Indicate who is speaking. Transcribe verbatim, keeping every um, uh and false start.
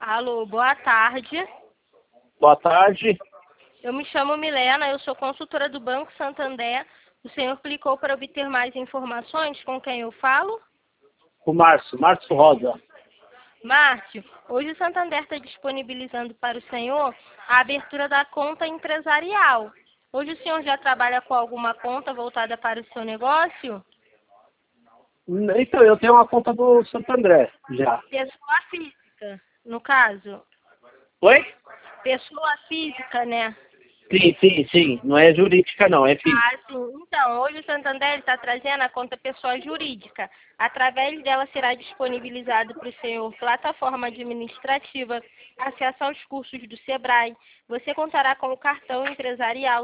Speaker 1: Alô, boa tarde.
Speaker 2: Boa tarde.
Speaker 1: Eu me chamo Milena, eu sou consultora do Banco Santander. O senhor clicou para obter mais informações? Com quem eu falo?
Speaker 2: O Márcio, Márcio Rosa.
Speaker 1: Márcio, hoje o Santander está disponibilizando para o senhor a abertura da conta empresarial. Hoje o senhor já trabalha com alguma conta voltada para o seu negócio?
Speaker 2: Então, eu tenho uma conta do Santo André, já.
Speaker 1: Pessoa física, no caso.
Speaker 2: Oi?
Speaker 1: Pessoa física, né?
Speaker 2: Sim, sim, sim. Não é jurídica, não, é física.
Speaker 1: Ah, sim. Então, hoje o Santander está trazendo a conta pessoa jurídica. Através dela será disponibilizado para o senhor plataforma administrativa, acesso aos cursos do Sebrae. Você contará com o cartão empresarial